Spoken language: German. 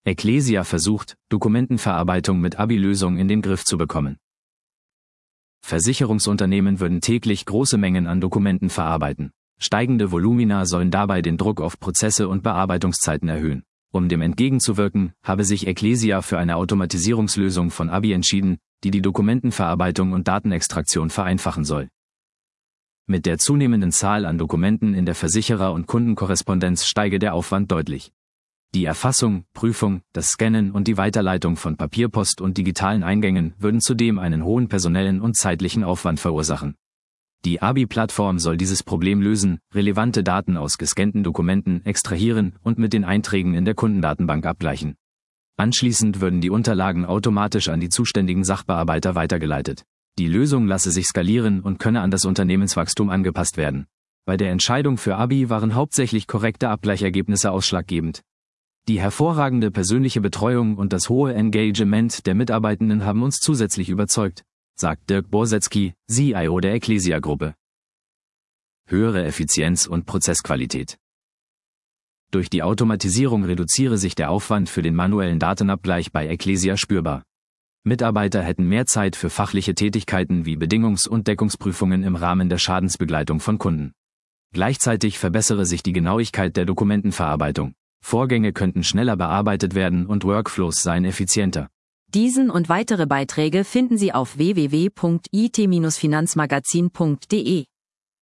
Ecclesia versucht, Dokumentenverarbeitung mit ABI-Lösung in den Griff zu bekommen. Versicherungsunternehmen würden täglich große Mengen an Dokumenten verarbeiten. Steigende Volumina sollen dabei den Druck auf Prozesse und Bearbeitungszeiten erhöhen. Um dem entgegenzuwirken, habe sich Ecclesia für eine Automatisierungslösung von ABI entschieden, die die Dokumentenverarbeitung und Datenextraktion vereinfachen soll. Mit der zunehmenden Zahl an Dokumenten in der Versicherer- und Kundenkorrespondenz steige der Aufwand deutlich. Die Erfassung, Prüfung, das Scannen und die Weiterleitung von Papierpost und digitalen Eingängen würden zudem einen hohen personellen und zeitlichen Aufwand verursachen. Die ABI-Plattform soll dieses Problem lösen, relevante Daten aus gescannten Dokumenten extrahieren und mit den Einträgen in der Kundendatenbank abgleichen. Anschließend würden die Unterlagen automatisch an die zuständigen Sachbearbeiter weitergeleitet. Die Lösung lasse sich skalieren und könne an das Unternehmenswachstum angepasst werden. Bei der Entscheidung für ABI waren hauptsächlich korrekte Abgleichergebnisse ausschlaggebend. Die hervorragende persönliche Betreuung und das hohe Engagement der Mitarbeitenden haben uns zusätzlich überzeugt, sagt Dirk Borsetzky, CIO der Ecclesia-Gruppe. Höhere Effizienz und Prozessqualität. Durch die Automatisierung reduziere sich der Aufwand für den manuellen Datenabgleich bei Ecclesia spürbar. Mitarbeiter hätten mehr Zeit für fachliche Tätigkeiten wie Bedingungs- und Deckungsprüfungen im Rahmen der Schadensbegleitung von Kunden. Gleichzeitig verbessere sich die Genauigkeit der Dokumentenverarbeitung. Vorgänge könnten schneller bearbeitet werden und Workflows seien effizienter. Diesen und weitere Beiträge finden Sie auf www.it-finanzmagazin.de.